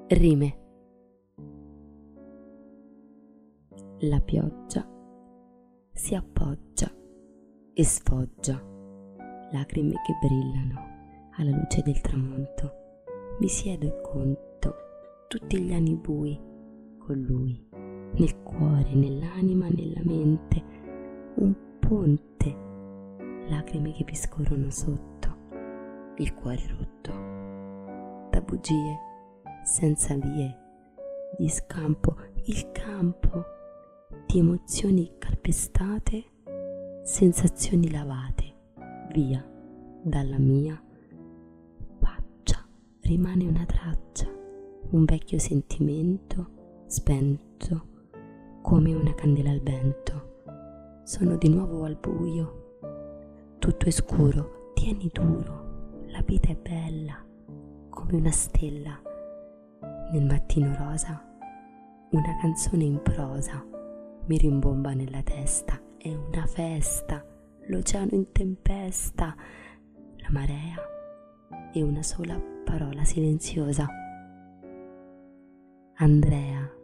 Rime. La pioggia si appoggia e sfoggia, lacrime che brillano alla luce del tramonto. Mi siedo e conto tutti gli anni bui con lui, nel cuore, nell'anima, nella mente, un ponte, lacrime che vi scorrono sotto, il cuore rotto, da bugie, senza vie, di scampo, il campo, di emozioni calpestate, sensazioni lavate, via dalla mia faccia, rimane una traccia, un vecchio sentimento spento come una candela al vento. Sono di nuovo al buio, tutto è scuro, tieni duro, la vita è bella come una stella. Nel mattino rosa, una canzone in prosa mi rimbomba nella testa, è una festa, l'oceano in tempesta, la marea e una sola parola silenziosa. Andrea.